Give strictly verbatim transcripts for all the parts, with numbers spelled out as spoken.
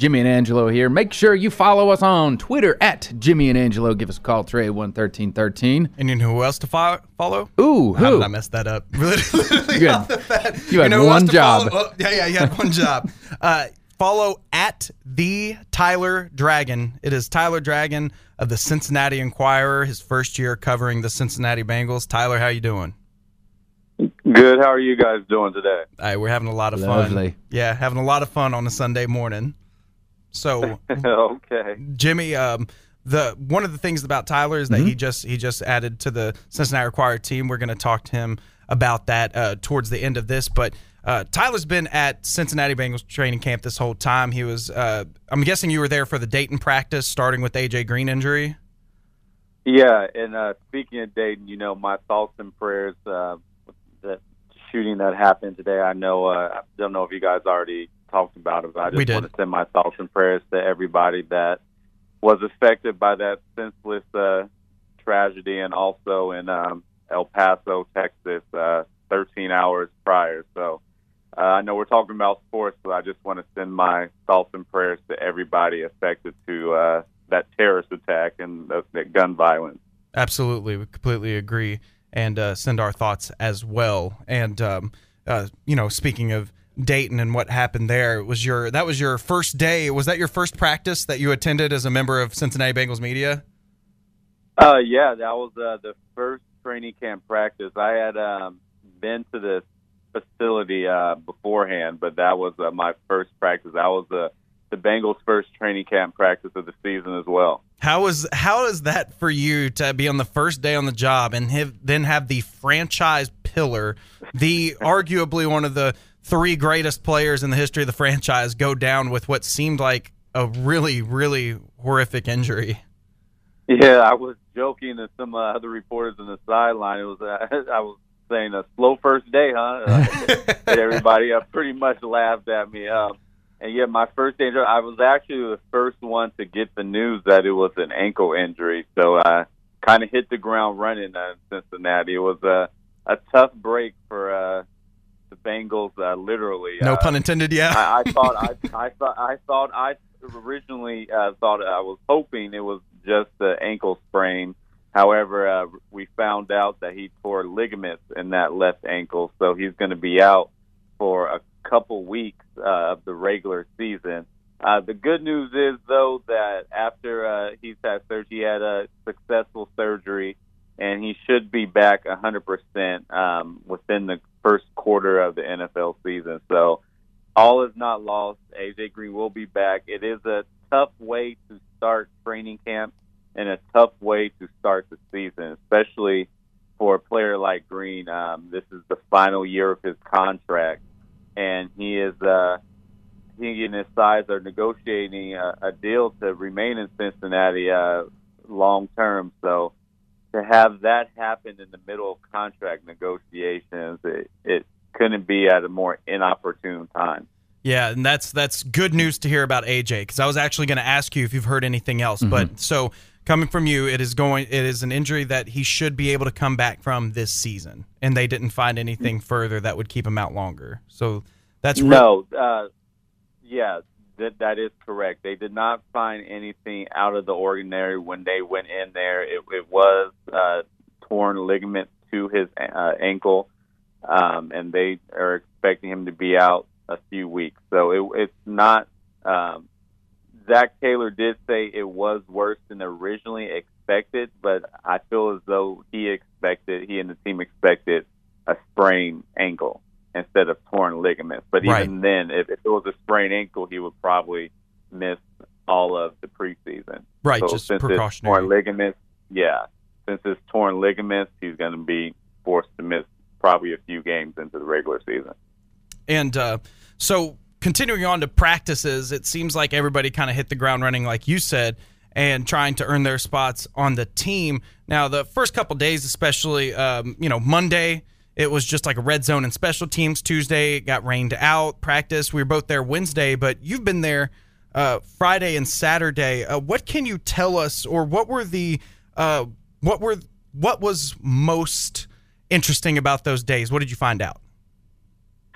Jimmy and Angelo here. Make sure you follow us on Twitter at Jimmy and Angelo. Give us a call, three eight one, one three one three. And you know who else to fo- follow? Ooh, How who? did I mess that up? Literally You had- off the bat. you had know who one else to job. follow? Oh, yeah, yeah, you had one job. Uh, follow at the Tyler Dragon. It is Tyler Dragon of the Cincinnati Enquirer, his first year covering the Cincinnati Bengals. Tyler, how you doing? Good. How are you guys doing today? All right, we're having a lot of Lovely. fun. Yeah, having a lot of fun on a Sunday morning. So, Okay. Jimmy, um, the one of the things about Tyler is that Mm-hmm. he just he just added to the Cincinnati Enquirer team. We're going to talk to him about that uh, towards the end of this. But uh, Tyler's been at Cincinnati Bengals training camp this whole time. He was, uh, I'm guessing you were there for the Dayton practice, starting with the A J Green injury. Yeah, and uh, speaking of Dayton, you know, my thoughts and prayers. Uh, with the shooting that happened today. I know. Uh, I don't know if you guys already talked about it, but I just We did. want to send my thoughts and prayers to everybody that was affected by that senseless uh, tragedy, and also in um, El Paso, Texas, uh, thirteen hours prior. So uh, I know we're talking about sports, but I just want to send my thoughts and prayers to everybody affected to uh, that terrorist attack and the, the gun violence. Absolutely, we completely agree, and uh, send our thoughts as well. And um, uh, you know, speaking of Dayton and what happened there, was your that was your first day? Was that your first practice that you attended as a member of Cincinnati Bengals media? Uh, yeah, that was uh, the first training camp practice. I had um, been to this facility uh, beforehand, but that was uh, my first practice. That was uh, the Bengals' first training camp practice of the season as well. How is how is that for you to be on the first day on the job and have, then have the franchise pillar, the arguably one of the three greatest players in the history of the franchise, go down with what seemed like a really, really horrific injury? Yeah, I was joking to some uh, other reporters on the sideline. It was uh, I was saying a slow first day, huh? Uh, everybody uh, pretty much laughed at me. Um, and yeah, my first day, I was actually the first one to get the news that it was an ankle injury. So I kind of hit the ground running uh, in Cincinnati. It was a a tough break for uh, the Bengals, uh, literally. No uh, pun intended. Yeah. I, I thought I, I thought I thought I originally uh, thought I was hoping it was just the ankle sprain. However, uh, we found out that he tore ligaments in that left ankle, so he's going to be out for a couple weeks uh, of the regular season. Uh, the good news is, though, that after uh, he's had surgery, he had a successful surgery, and he should be back one hundred percent um, within the first quarter of the N F L season. So all is not lost. A J Green will be back. It is a tough way to start training camp and a tough way to start the season, especially for a player like Green. Um, this is the final year of his contract, and he is uh, he and his sides are negotiating a, a deal to remain in Cincinnati uh, long term. So to have that happen in the middle of contract negotiations, it, it couldn't be at a more inopportune time. Yeah, and that's that's good news to hear about A J, because I was actually going to ask you if you've heard anything else. Mm-hmm. But so coming from you, it is going it is an injury that he should be able to come back from this season, and they didn't find anything further that would keep him out longer. So that's re- no, uh, yeah, that that is correct. They did not find anything out of the ordinary when they went in there. It, it was uh, torn ligament to his uh, ankle, um, and they are expecting him to be out a few weeks. So it, it's not. Um, Zach Taylor did say it was worse than originally expected, but I feel as though he expected, he and the team expected a sprained ankle instead of torn ligaments. But Right. even then, if, if it was a sprained ankle, he would probably miss all of the preseason. right, So just since it's precautionary. torn ligaments, yeah, since it's torn ligaments, he's going to be forced to miss probably a few games into the regular season. And uh, so continuing on to practices, it seems like everybody kind of hit the ground running, like you said, and trying to earn their spots on the team. Now, the first couple days, especially, um, you know, Monday, it was just like a red zone and special teams. Tuesday, it got rained out. Practice, we were both there Wednesday, but you've been there uh, Friday and Saturday. Uh, what can you tell us, or what were the uh, what were what was most interesting about those days? What did you find out?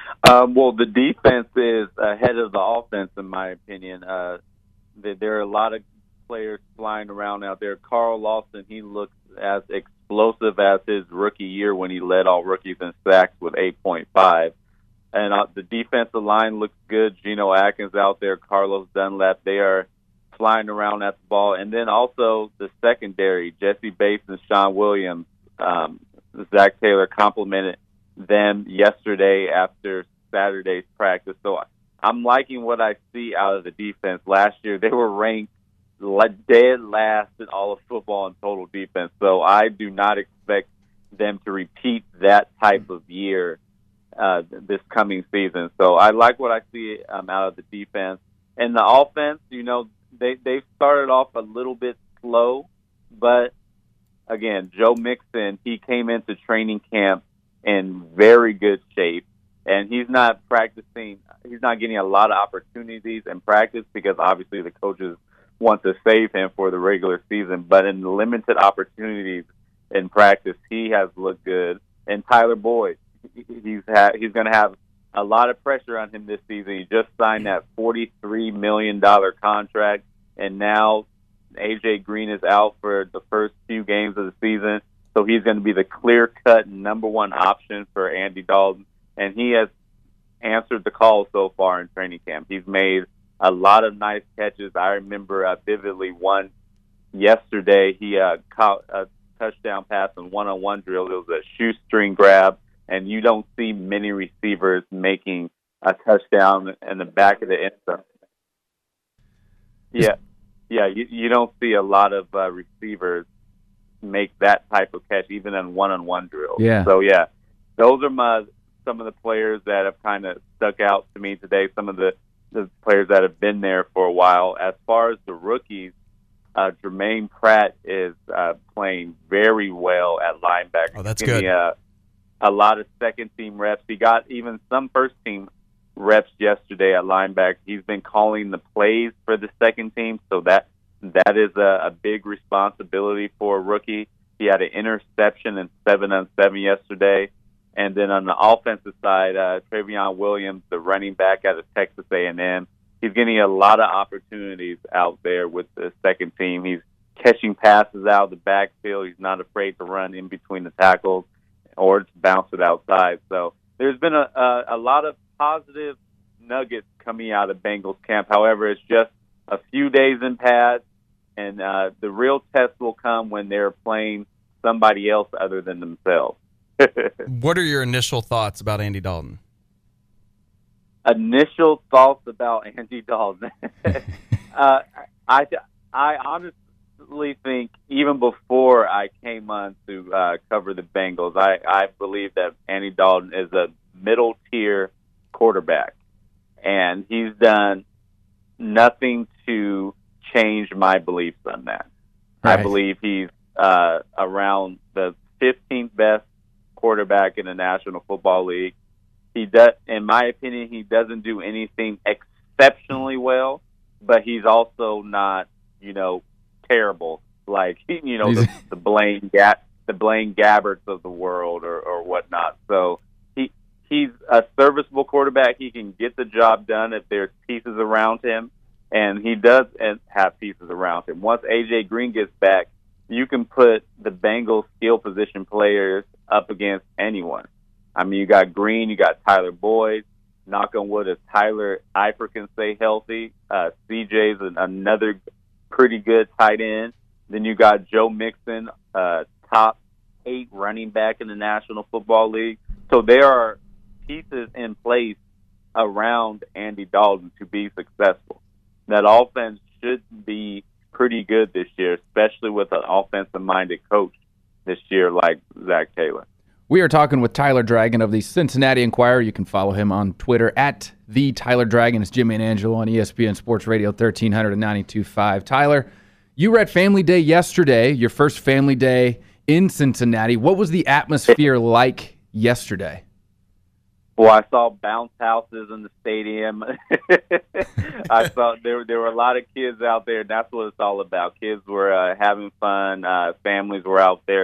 Um, well, the defense is ahead of the offense, in my opinion. Uh, there there are a lot of players flying around out there. Carl Lawson, he looks as explosive as his rookie year when he led all rookies in sacks with eight point five. And uh, the defensive line looks good. Geno Atkins out there, Carlos Dunlap, they are flying around at the ball. And then also the secondary, Jesse Bates and Sean Williams, um, Zach Taylor complimented them yesterday after Saturday's practice. So I'm liking what I see out of the defense. Last year they were ranked dead last in all of football in total defense. So I do not expect them to repeat that type of year uh, this coming season. So I like what I see um, out of the defense. And the offense, you know, they, they started off a little bit slow, but again, Joe Mixon, he came into training camp in very good shape, and he's not practicing. He's not getting a lot of opportunities in practice because obviously the coaches want to save him for the regular season. But in the limited opportunities in practice, he has looked good. And Tyler Boyd, he's ha- he's going to have a lot of pressure on him this season. He just signed that forty-three million dollars contract, and now A J Green is out for the first few games of the season. So he's going to be the clear-cut number one option for Andy Dalton, and he has answered the call so far in training camp. He's made a lot of nice catches. I remember uh, vividly one yesterday. He uh, caught a touchdown pass in one-on-one drill. It was a shoestring grab, and you don't see many receivers making a touchdown in the back of the end zone. Yeah, yeah, you, you don't see a lot of uh, receivers make that type of catch, even in one-on-one drills. Yeah. So, yeah, those are my some of the players that have kind of stuck out to me today, some of the, the players that have been there for a while. As far as the rookies, uh, Jermaine Pratt is uh, playing very well at linebacker. Oh, that's He's getting, good. Uh, a lot of second-team reps. He got even some first-team reps yesterday at linebacker. He's been calling the plays for the second team, so that that is a, a big responsibility for a rookie. He had an interception in seven on seven yesterday. And then on the offensive side, uh, Travion Williams, the running back out of Texas A and M, he's getting a lot of opportunities out there with the second team. He's catching passes out of the backfield. He's not afraid to run in between the tackles or to bounce it outside. So there's been a, a, a lot of positive nuggets coming out of Bengals camp. However, it's just a few days in pads, and uh, the real test will come when they're playing somebody else other than themselves. What are your initial thoughts about Andy Dalton? Initial thoughts about Andy Dalton. uh, I, I honestly think even before I came on to uh, cover the Bengals, I, I believe that Andy Dalton is a middle-tier quarterback, and he's done nothing to change my beliefs on that. Right. I believe he's uh, around the fifteenth best quarterback in the National Football League. He does, in my opinion, he doesn't do anything exceptionally well, but he's also not, you know, terrible like you know the, the Blaine Ga- the Blaine Gabberts of the world or, or whatnot. So he he's a serviceable quarterback. He can get the job done if there's pieces around him, and he does have pieces around him. Once A J Green gets back, you can put the Bengals skill position players up against anyone. I mean, you got Green, you got Tyler Boyd. Knock on wood, if Tyler Eifert can stay healthy, uh, C J's another pretty good tight end. Then you got Joe Mixon, uh, top eight running back in the National Football League. So there are pieces in place around Andy Dalton to be successful. That offense should be pretty good this year, especially with an offensive-minded coach this year like Zach Taylor. We are talking with Tyler Dragon of the Cincinnati Enquirer. You can follow him on Twitter at the Tyler Dragon. It's Jimmy and Angelo on E S P N Sports Radio thirteen hundred and ninety-two point five. Tyler, you were at Family Day yesterday, your first Family Day in Cincinnati. What was the atmosphere like yesterday? Well, I saw bounce houses in the stadium. I saw there there were a lot of kids out there. And that's what it's all about. Kids were uh, having fun. Uh, families were out there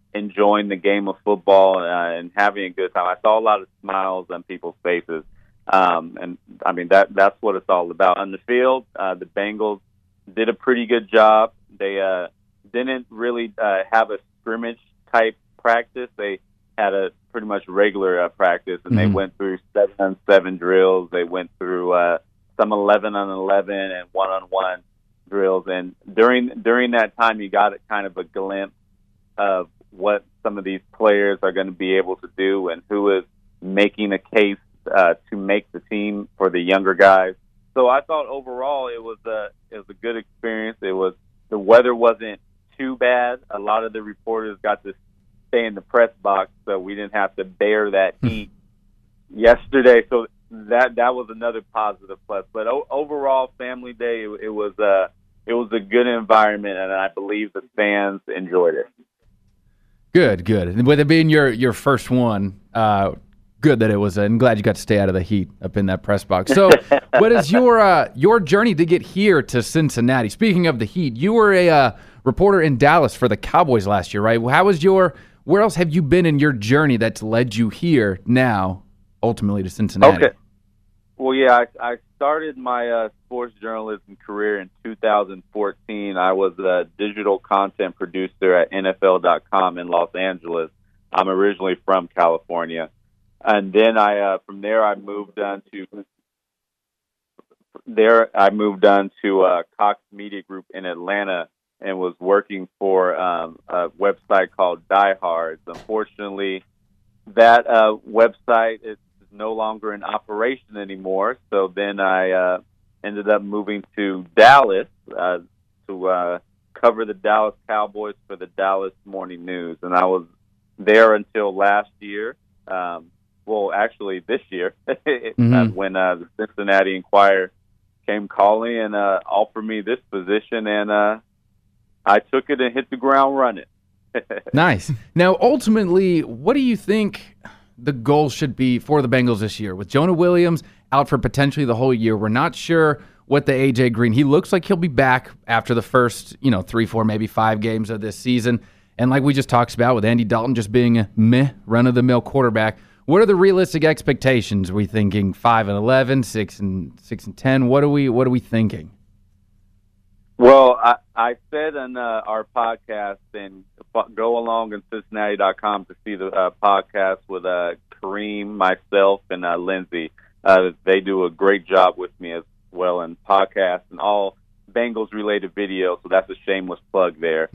enjoying the game of football uh, and having a good time. I saw a lot of smiles on people's faces, um, and I mean that that's what it's all about. On the field, uh, the Bengals did a pretty good job. They uh, didn't really uh, have a scrimmage type practice. They had a pretty much regular uh, practice, and mm-hmm. they went through seven on seven drills. They went through uh, some eleven on eleven and one on one drills. And during during that time, you got kind of a glimpse of what some of these players are going to be able to do and who is making a case uh, to make the team for the younger guys. So I thought overall it was a it was a good experience. It was the weather wasn't too bad. A lot of the reporters got to stay in the press box, so we didn't have to bear that heat yesterday. So that that was another positive plus. But o- overall, Family Day, it, it was a it was a good environment, and I believe the fans enjoyed it. Good, good. And with it being your your first one, uh, good that it was. I'm glad you got to stay out of the heat up in that press box. So, what is your uh, your journey to get here to Cincinnati? Speaking of the heat, you were a uh, reporter in Dallas for the Cowboys last year, right? How was your Where else have you been in your journey that's led you here now, ultimately to Cincinnati? Okay. Well, yeah, I, I started my uh, sports journalism career in two thousand fourteen. I was a digital content producer at N F L dot com in Los Angeles. I'm originally from California. And then I, uh, from there, I moved on to there. I moved on to uh, Cox Media Group in Atlanta and was working for um, a website called Diehards. Unfortunately, that uh, website is no longer in operation anymore. So then I uh, ended up moving to Dallas uh, to uh, cover the Dallas Cowboys for the Dallas Morning News, and I was there until last year. Um, well, actually this year, mm-hmm. when uh, the Cincinnati Enquirer came calling and uh, offered me this position, and uh, I took it and hit the ground running. Nice. Now, ultimately, what do you think the goal should be for the Bengals this year? With Jonah Williams out for potentially the whole year, we're not sure what the A J Green. He looks like he'll be back after the first, you know, three, four, maybe five games of this season. And like we just talked about, with Andy Dalton just being a meh, run-of-the-mill quarterback, what are the realistic expectations? Are we thinking five and eleven, six and six and ten? What are we What are we thinking? Well, I, I said on uh, our podcast, and go along on Cincinnati dot com to see the uh, podcast with uh, Kareem, myself, and uh, Lindsay. Uh, they do a great job with me as well in podcasts and all Bengals-related videos, so that's a shameless plug there.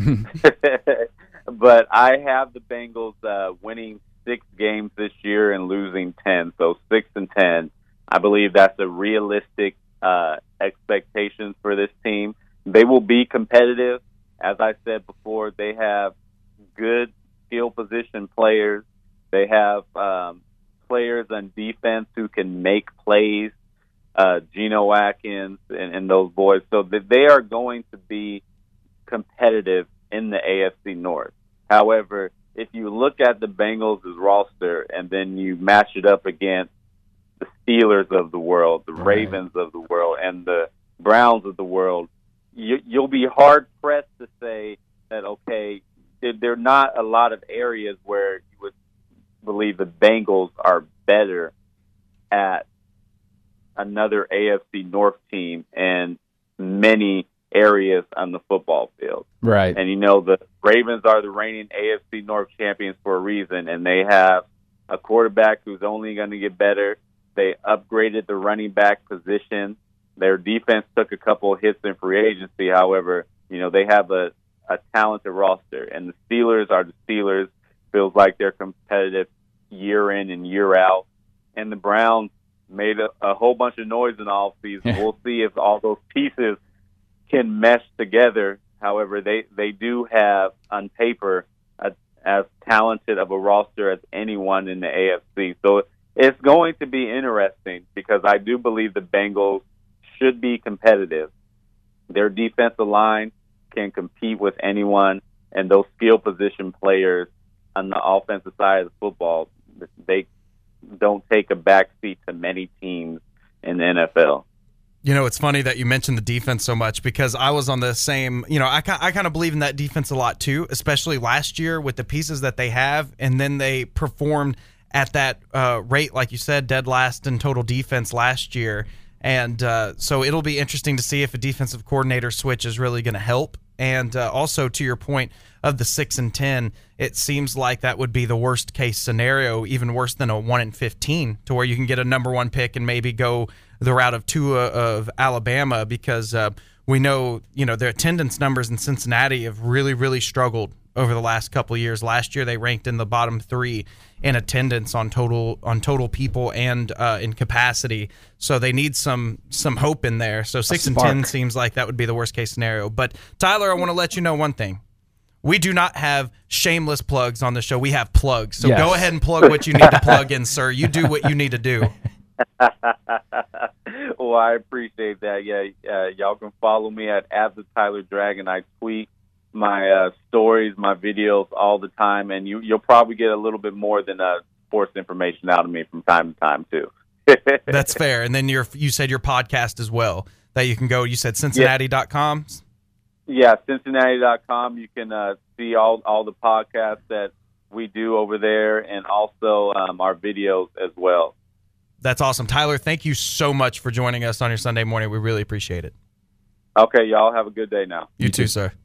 But I have the Bengals uh, winning six games this year and losing ten, so six and ten. I believe that's a realistic uh, expectation for this team. They will be competitive. As I said before, they have good skill position players. They have um, players on defense who can make plays, uh, Geno Atkins and, and those boys. So they are going to be competitive in the A F C North. However, if you look at the Bengals' roster and then you match it up against the Steelers of the world, the right. Ravens of the world, and the Browns of the world, you, you'll be hard-pressed to say that, okay, there are not a lot of areas where you would believe the Bengals are better at another A F C North team and many areas on the football field. Right. And, you know, the Ravens are the reigning A F C North champions for a reason, and they have a quarterback who's only going to get better. They upgraded the running back position. Their defense took a couple of hits in free agency. However, you know, they have a, a talented roster. And the Steelers are the Steelers. Feels like they're competitive year in and year out. And the Browns made a, a whole bunch of noise in the offseason. We'll see if all those pieces can mesh together. However, they, they do have, on paper, a, as talented of a roster as anyone in the A F C. So it's going to be interesting because I do believe the Bengals should be competitive. Their defensive line can compete with anyone, and those skill position players on the offensive side of the football, they don't take a backseat to many teams in the N F L. You know, it's funny that you mentioned the defense so much because I was on the same, you know, I, I kind of believe in that defense a lot too, especially last year with the pieces that they have. And then they performed at that uh, rate, like you said, dead last in total defense last year. And uh, so it'll be interesting to see if a defensive coordinator switch is really going to help. And uh, also to your point of the six and ten, it seems like that would be the worst case scenario, even worse than a one and fifteen, to where you can get a number one pick and maybe go the route of Tua of Alabama, because uh, we know, you know, their attendance numbers in Cincinnati have really, really struggled over the last couple of years. Last year, they ranked in the bottom three in attendance on total on total people and uh, in capacity. So they need some some hope in there. So six and ten seems like that would be the worst case scenario. But Tyler, I want to let you know one thing. We do not have shameless plugs on the show. We have plugs. So yes. Go ahead and plug what you need to plug in, sir. You do what you need to do. Well, I appreciate that. Yeah, uh, y'all can follow me at, at the Tyler Dragon. I tweet my uh, stories, my videos all the time, and you, you'll probably get a little bit more than uh, sports information out of me from time to time, too. That's fair. And then your you said your podcast as well, that you can go, you said Cincinnati dot com? Yeah, Cincinnati dot com. You can uh, see all, all the podcasts that we do over there, and also um, our videos as well. That's awesome. Tyler, thank you so much for joining us on your Sunday morning. We really appreciate it. Okay, y'all have a good day now. You, you too, too, sir.